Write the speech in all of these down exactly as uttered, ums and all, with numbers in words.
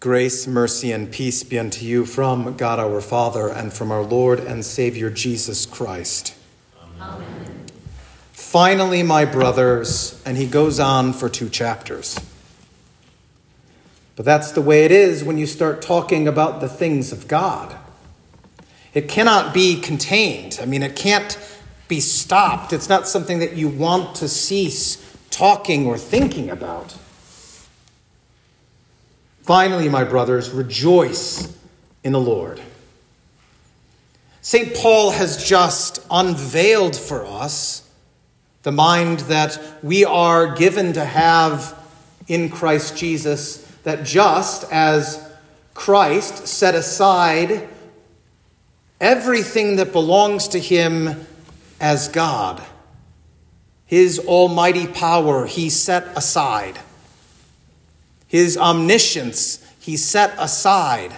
Grace, mercy, and peace be unto you from God our Father and from our Lord and Savior Jesus Christ. Amen. Finally, my brothers, and he goes on for two chapters. But that's the way it is when you start talking about the things of God. It cannot be contained. I mean, it can't be stopped. It's not something that you want to cease talking or thinking about. Finally, my brothers, rejoice in the Lord. Saint Paul has just unveiled for us the mind that we are given to have in Christ Jesus, that just as Christ set aside everything that belongs to him as God, his almighty power he set aside. His omniscience he set aside.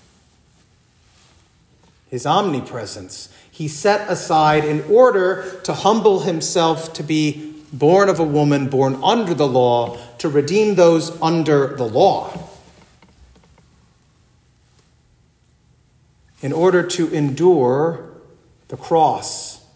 His omnipresence he set aside in order to humble himself to be born of a woman, born under the law, to redeem those under the law. In order to endure the cross.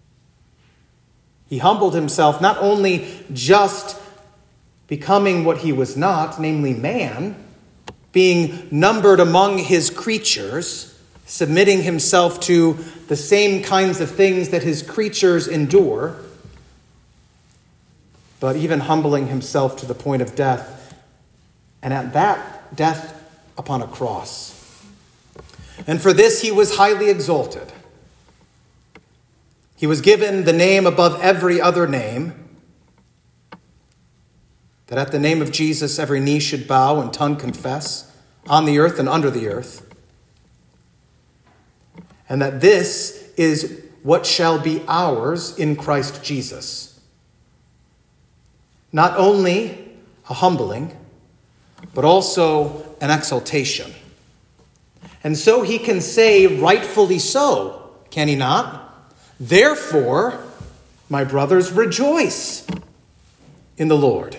He humbled himself, not only just becoming what he was not, namely man, being numbered among his creatures, submitting himself to the same kinds of things that his creatures endure, but even humbling himself to the point of death, and at that, death upon a cross. And for this he was highly exalted. He was given the name above every other name, that at the name of Jesus every knee should bow and tongue confess, on the earth and under the earth. And that this is what shall be ours in Christ Jesus. Not only a humbling, but also an exaltation. And so he can say, rightfully so, can he not? Therefore, my brothers, rejoice in the Lord.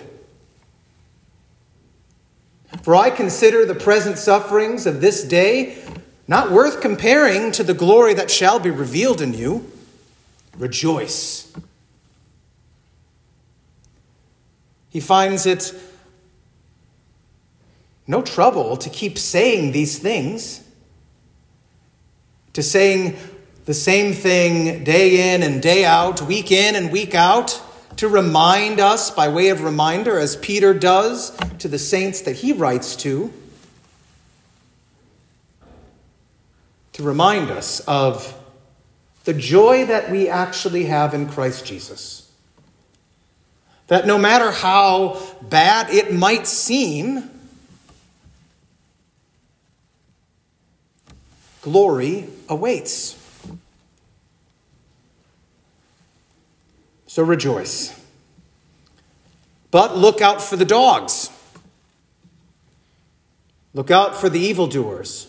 For I consider the present sufferings of this day not worth comparing to the glory that shall be revealed in you. Rejoice. He finds it no trouble to keep saying these things, to saying the same thing day in and day out, week in and week out, to remind us by way of reminder, as Peter does to the saints that he writes to, to remind us of the joy that we actually have in Christ Jesus. That no matter how bad it might seem, glory awaits. So rejoice. But look out for the dogs. Look out for the evildoers.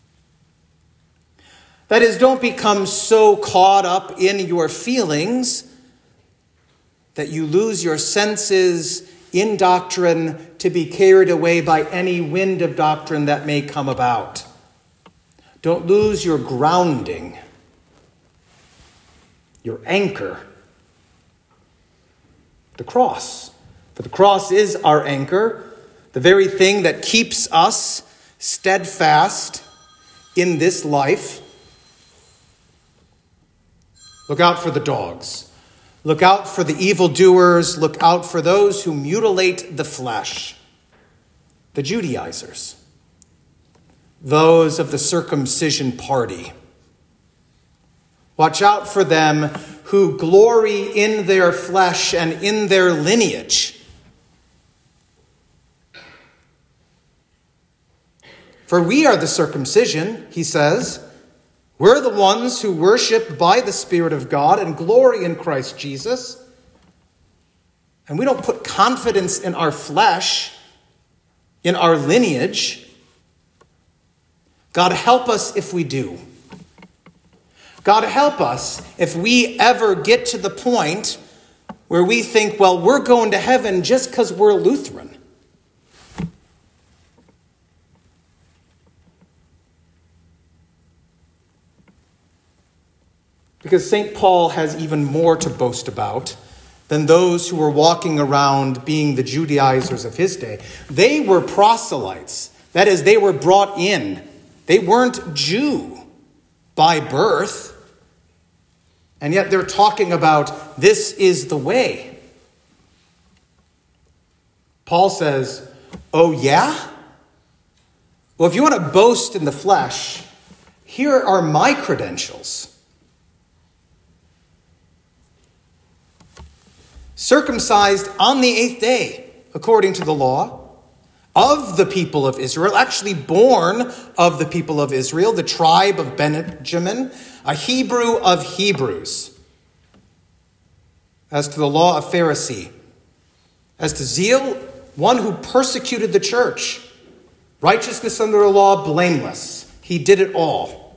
That is, don't become so caught up in your feelings that you lose your senses in doctrine to be carried away by any wind of doctrine that may come about. Don't lose your grounding, your anchor. The cross. For the cross is our anchor, the very thing that keeps us steadfast in this life. Look out for the dogs. Look out for the evildoers. Look out for those who mutilate the flesh. The Judaizers. Those of the circumcision party. Watch out for them who glory in their flesh and in their lineage. For we are the circumcision, he says. We're the ones who worship by the Spirit of God and glory in Christ Jesus. And we don't put confidence in our flesh, in our lineage. God help us if we do. God help us if we ever get to the point where we think, well, we're going to heaven just because we're Lutheran. Because Saint Paul has even more to boast about than those who were walking around being the Judaizers of his day. They were proselytes. That is, they were brought in. They weren't Jew by birth. And yet they're talking about this is the way. Paul says, oh yeah? Well, if you want to boast in the flesh, here are my credentials. Circumcised on the eighth day, according to the law, of the people of Israel, actually born of the people of Israel, the tribe of Benjamin, a Hebrew of Hebrews. As to the law, a Pharisee. As to zeal, one who persecuted the church. Righteousness under the law, blameless. He did it all.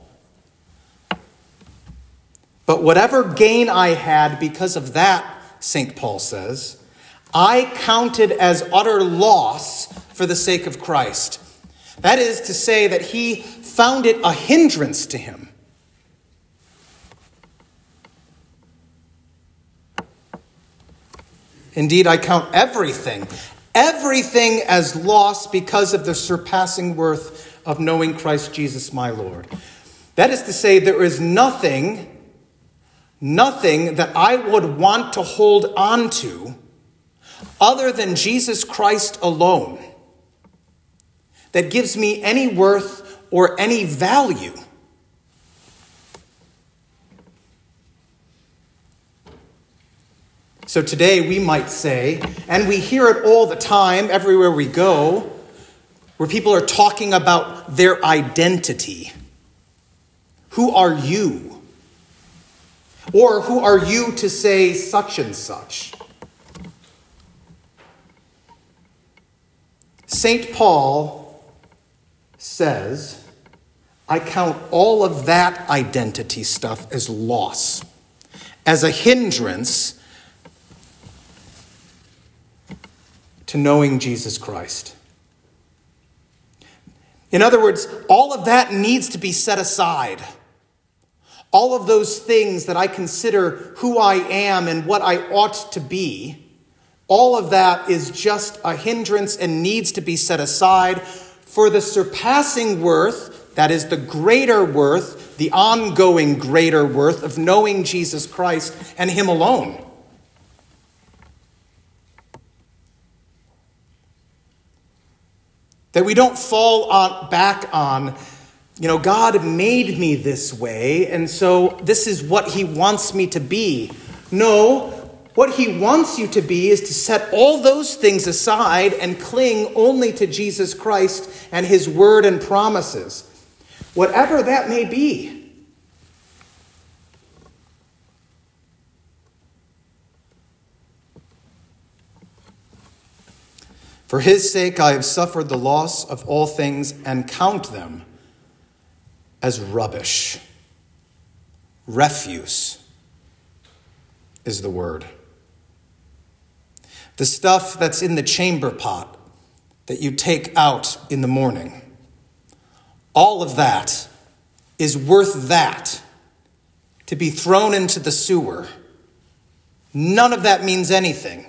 But whatever gain I had because of that, Saint Paul says, I counted as utter loss for the sake of Christ. That is to say that he found it a hindrance to him. Indeed, I count everything, everything as loss because of the surpassing worth of knowing Christ Jesus my Lord. That is to say, there is nothing Nothing that I would want to hold on to other than Jesus Christ alone that gives me any worth or any value. So today we might say, and we hear it all the time everywhere we go, where people are talking about their identity. Who are you? Or who are you to say such and such? Saint Paul says, I count all of that identity stuff as loss, as a hindrance to knowing Jesus Christ. In other words, all of that needs to be set aside. All of those things that I consider who I am and what I ought to be, all of that is just a hindrance and needs to be set aside for the surpassing worth, that is the greater worth, the ongoing greater worth of knowing Jesus Christ and him alone. That we don't fall on, back on, you know, God made me this way, and so this is what he wants me to be. No, what he wants you to be is to set all those things aside and cling only to Jesus Christ and his word and promises, whatever that may be. For his sake I have suffered the loss of all things and count them as rubbish. Refuse is the word. The stuff that's in the chamber pot that you take out in the morning. All of that is worth that to be thrown into the sewer. None of that means anything.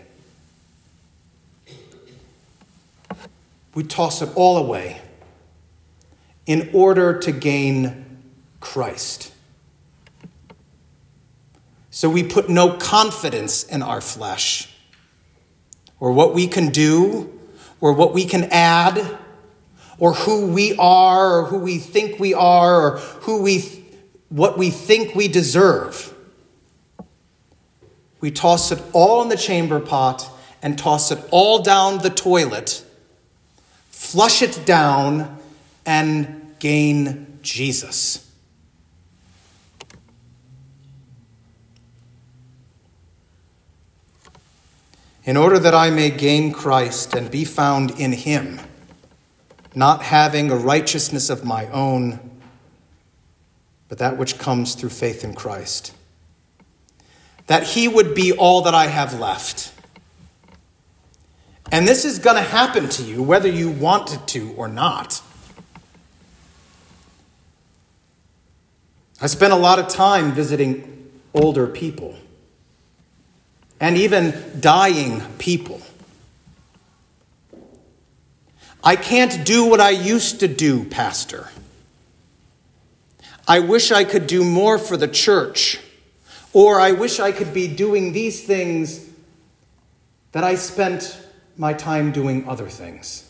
We toss it all away in order to gain Christ. So we put no confidence in our flesh, or what we can do, or what we can add, or who we are, or who we think we are, or who we, th- what we think we deserve. We toss it all in the chamber pot and toss it all down the toilet, flush it down, and gain Jesus. In order that I may gain Christ and be found in him, not having a righteousness of my own, but that which comes through faith in Christ, that he would be all that I have left. And this is going to happen to you whether you want it to or not. I spent a lot of time visiting older people and even dying people. I can't do what I used to do, Pastor. I wish I could do more for the church, or I wish I could be doing these things that I spent my time doing other things.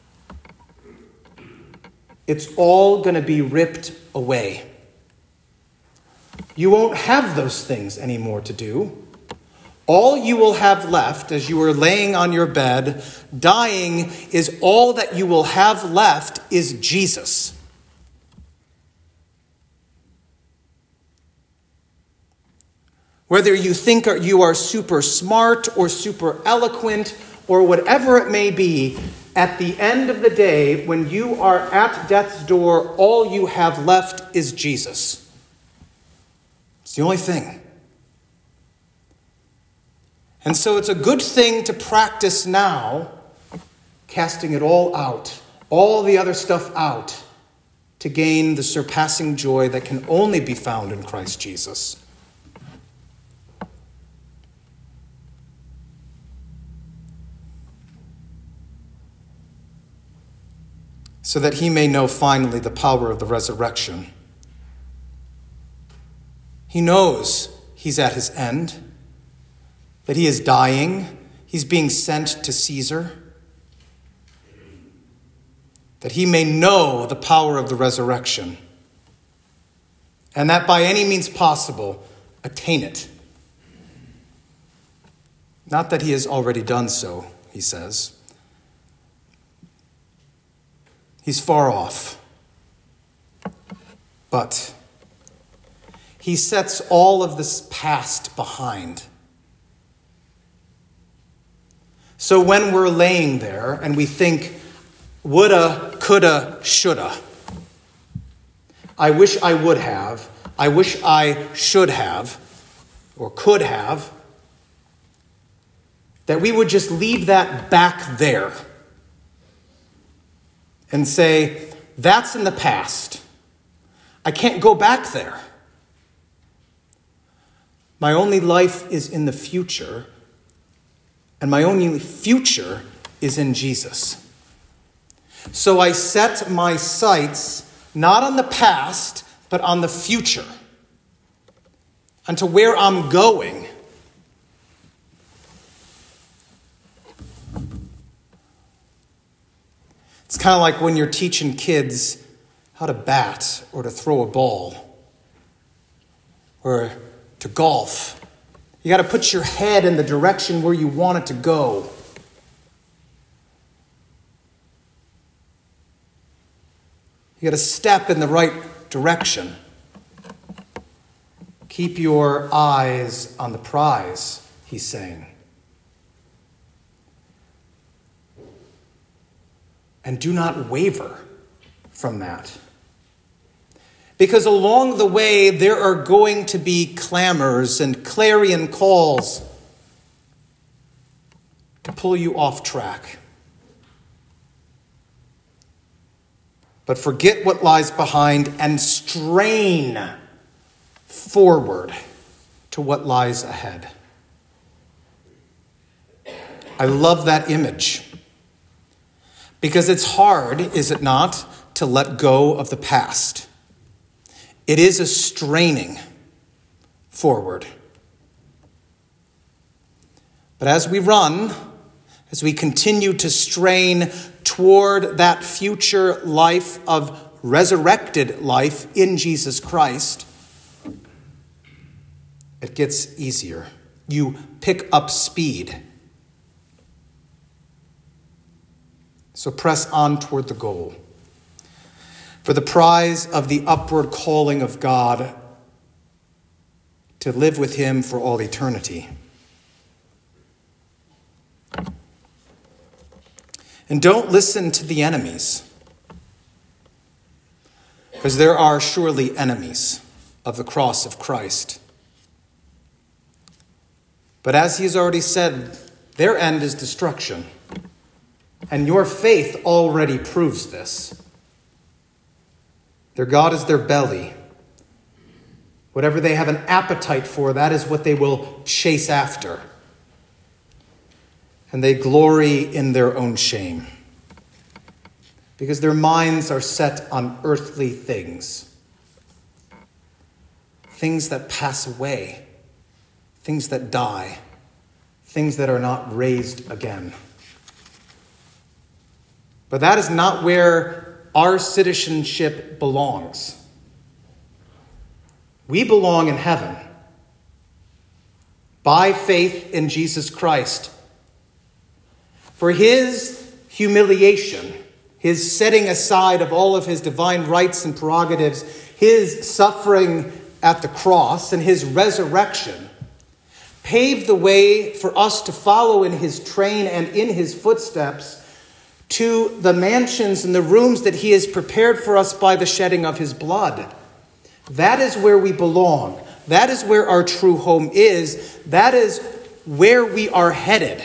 It's all going to be ripped away. You won't have those things anymore to do. All you will have left as you are laying on your bed, dying, is all that you will have left is Jesus. Whether you think you are super smart or super eloquent or whatever it may be, at the end of the day, when you are at death's door, all you have left is Jesus. It's the only thing. And so it's a good thing to practice now, casting it all out, all the other stuff out, to gain the surpassing joy that can only be found in Christ Jesus. So that he may know finally the power of the resurrection. He knows he's at his end, that he is dying, he's being sent to Caesar, that he may know the power of the resurrection, and that by any means possible, attain it. Not that he has already done so, he says. He's far off. But he sets all of this past behind. So when we're laying there and we think, woulda, coulda, shoulda, I wish I would have, I wish I should have, or could have, that we would just leave that back there and say, that's in the past. I can't go back there. My only life is in the future, and my only future is in Jesus. So I set my sights not on the past, but on the future, and to where I'm going. It's kind of like when you're teaching kids how to bat or to throw a ball or to golf. You got to put your head in the direction where you want it to go. You got to step in the right direction. Keep your eyes on the prize, he's saying. And do not waver from that. Because along the way, there are going to be clamors and clarion calls to pull you off track. But forget what lies behind and strain forward to what lies ahead. I love that image. Because it's hard, is it not, to let go of the past. It is a straining forward. But as we run, as we continue to strain toward that future life of resurrected life in Jesus Christ, it gets easier. You pick up speed. So press on toward the goal. For the prize of the upward calling of God to live with him for all eternity. And don't listen to the enemies, because there are surely enemies of the cross of Christ. But as he has already said, their end is destruction. And your faith already proves this. Their God is their belly. Whatever they have an appetite for, that is what they will chase after. And they glory in their own shame, because their minds are set on earthly things, things that pass away, things that die, things that are not raised again. But that is not where our citizenship belongs. We belong in heaven by faith in Jesus Christ. For his humiliation, his setting aside of all of his divine rights and prerogatives, his suffering at the cross, and his resurrection paved the way for us to follow in his train and in his footsteps to the mansions and the rooms that he has prepared for us by the shedding of his blood. That is where we belong. That is where our true home is. That is where we are headed.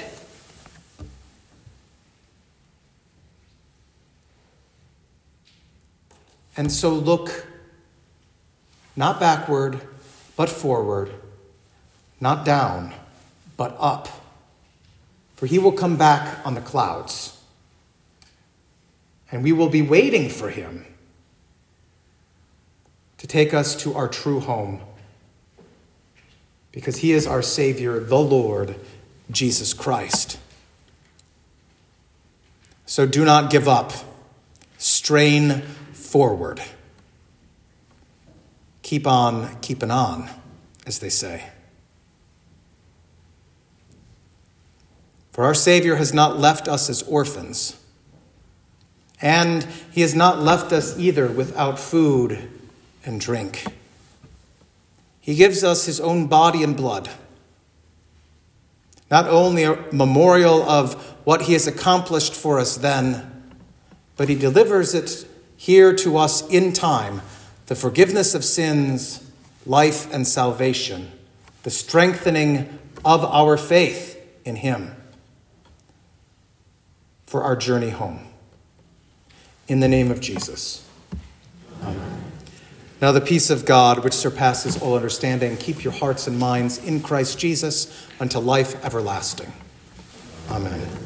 And so look not backward, but forward, not down, but up. For he will come back on the clouds. And we will be waiting for him to take us to our true home, because he is our Savior, the Lord, Jesus Christ. So do not give up. Strain forward. Keep on keeping on, as they say. For our Savior has not left us as orphans, and he has not left us either without food and drink. He gives us his own body and blood, not only a memorial of what he has accomplished for us then, but he delivers it here to us in time, the forgiveness of sins, life and salvation, the strengthening of our faith in him for our journey home. In the name of Jesus. Amen. Now the peace of God, which surpasses all understanding, keep your hearts and minds in Christ Jesus unto life everlasting. Amen.